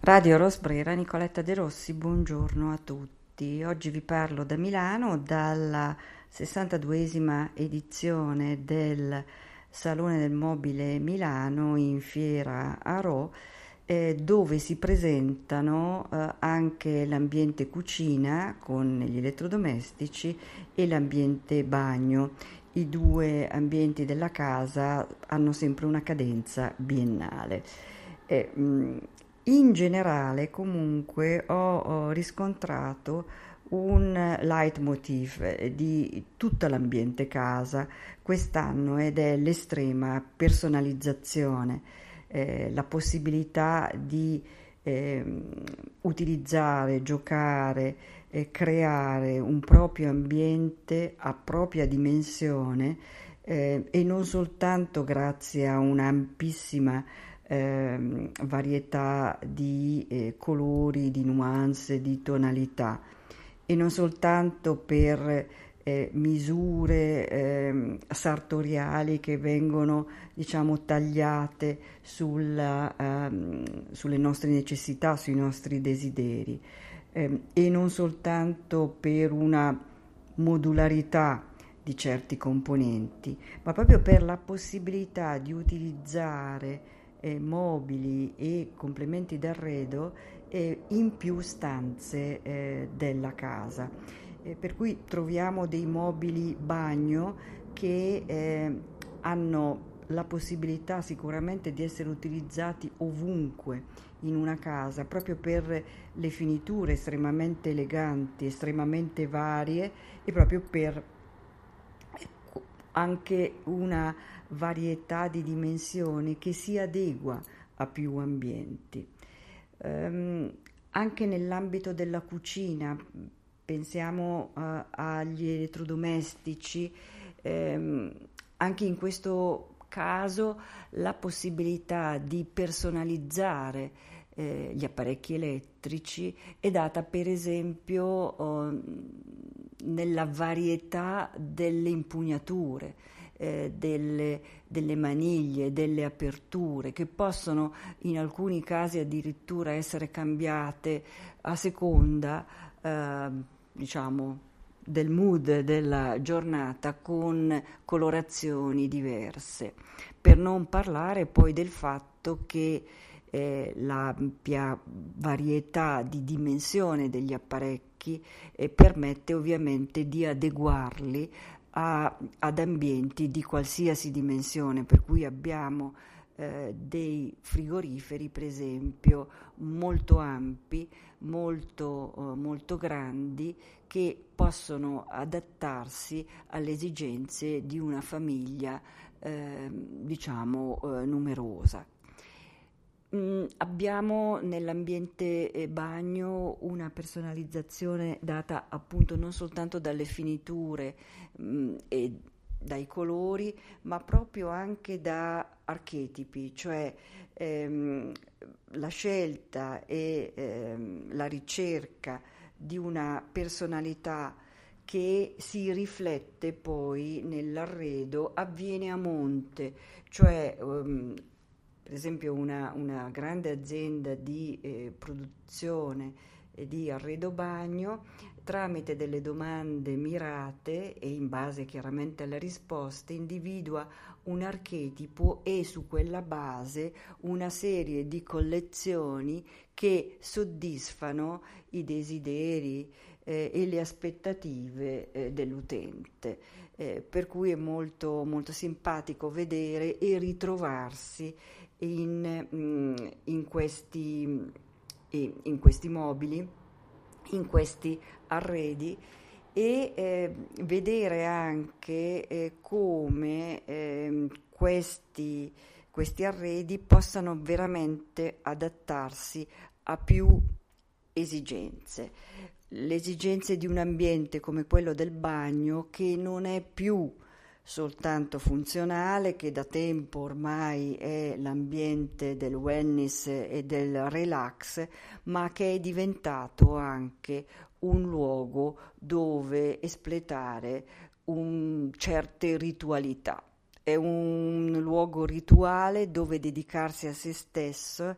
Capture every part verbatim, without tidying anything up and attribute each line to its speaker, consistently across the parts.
Speaker 1: Radio Rosbrera, Nicoletta De Rossi, buongiorno a tutti. Oggi vi parlo da Milano, dalla sessantaduesima edizione del Salone del Mobile Milano in Fiera Arò, eh, dove si presentano eh, anche l'ambiente cucina con gli elettrodomestici e l'ambiente bagno. I due ambienti della casa hanno sempre una cadenza biennale. Eh, mh, in generale, comunque, ho, ho riscontrato un leitmotiv eh, di tutto l'ambiente casa quest'anno ed è l'estrema personalizzazione, eh, la possibilità di ehm, utilizzare, giocare, eh, creare un proprio ambiente a propria dimensione, eh, e non soltanto grazie a un'ampissima ehm, varietà di eh, colori, di nuance, di tonalità, e non soltanto per eh, misure ehm, sartoriali che vengono, diciamo, tagliate sulla, ehm, sulle nostre necessità, sui nostri desideri, ehm, e non soltanto per una modularità di certi componenti, ma proprio per la possibilità di utilizzare eh, mobili e complementi d'arredo eh, in più stanze eh, della casa. Eh, per cui troviamo dei mobili bagno che eh, hanno la possibilità sicuramente di essere utilizzati ovunque in una casa, proprio per le finiture estremamente eleganti, estremamente varie, e proprio per anche una varietà di dimensioni che si adegua a più ambienti. Ehm, Anche nell'ambito della cucina, pensiamo eh, agli elettrodomestici, ehm, anche in questo caso la possibilità di personalizzare eh, gli apparecchi elettrici è data per esempio eh, nella varietà delle impugnature, eh, delle, delle maniglie, delle aperture, che possono in alcuni casi addirittura essere cambiate a seconda, eh, diciamo, del mood della giornata, con colorazioni diverse. Per non parlare poi del fatto che eh, l'ampia varietà di dimensione degli apparecchi eh, permette ovviamente di adeguarli a, ad ambienti di qualsiasi dimensione, per cui abbiamo eh, dei frigoriferi, per esempio, molto ampi, molto, eh, molto grandi, che possono adattarsi alle esigenze di una famiglia, eh, diciamo, eh, numerosa. Mm, abbiamo nell'ambiente eh, bagno una personalizzazione data appunto non soltanto dalle finiture mm, e dai colori, ma proprio anche da archetipi, cioè ehm, la scelta e ehm, la ricerca di una personalità che si riflette poi nell'arredo avviene a monte, cioè ehm, per esempio una, una grande azienda di eh, produzione e di arredo bagno, tramite delle domande mirate e in base chiaramente alle risposte, individua un archetipo e su quella base una serie di collezioni che soddisfano i desideri eh, e le aspettative eh, dell'utente. Eh, per cui è molto, molto simpatico vedere e ritrovarsi in, mm, in questi, in questi mobili, in questi arredi, e eh, vedere anche eh, come eh, questi, questi arredi possano veramente adattarsi a più esigenze. Le esigenze di un ambiente come quello del bagno, che non è più soltanto funzionale, che da tempo ormai è l'ambiente del wellness e del relax, ma che è diventato anche un luogo dove espletare un, certe ritualità. È un luogo rituale dove dedicarsi a se stesso,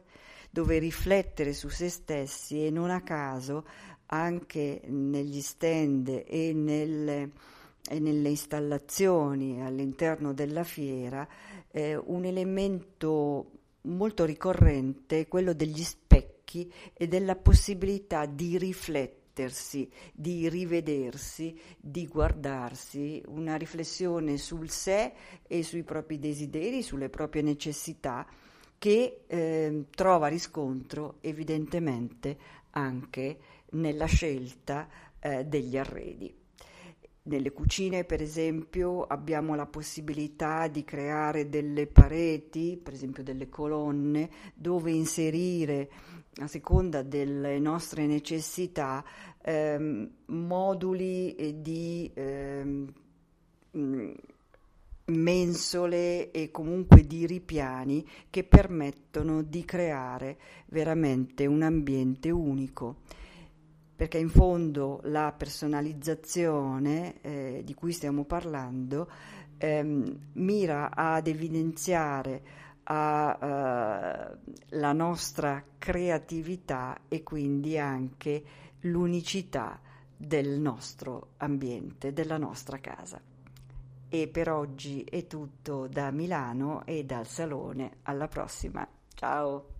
Speaker 1: dove riflettere su se stessi, e non a caso anche negli stand e nelle, e nelle installazioni all'interno della fiera eh, un elemento molto ricorrente è quello degli specchi e della possibilità di riflettersi, di rivedersi, di guardarsi, una riflessione sul sé e sui propri desideri, sulle proprie necessità, che eh, trova riscontro evidentemente anche nella scelta eh, degli arredi. Nelle cucine, per esempio, abbiamo la possibilità di creare delle pareti, per esempio delle colonne, dove inserire, a seconda delle nostre necessità, ehm, moduli di ehm, mensole e comunque di ripiani che permettono di creare veramente un ambiente unico. Perché in fondo la personalizzazione eh, di cui stiamo parlando ehm, mira ad evidenziare a, uh, la nostra creatività e quindi anche l'unicità del nostro ambiente, della nostra casa. E per oggi è tutto da Milano e dal Salone. Alla prossima. Ciao!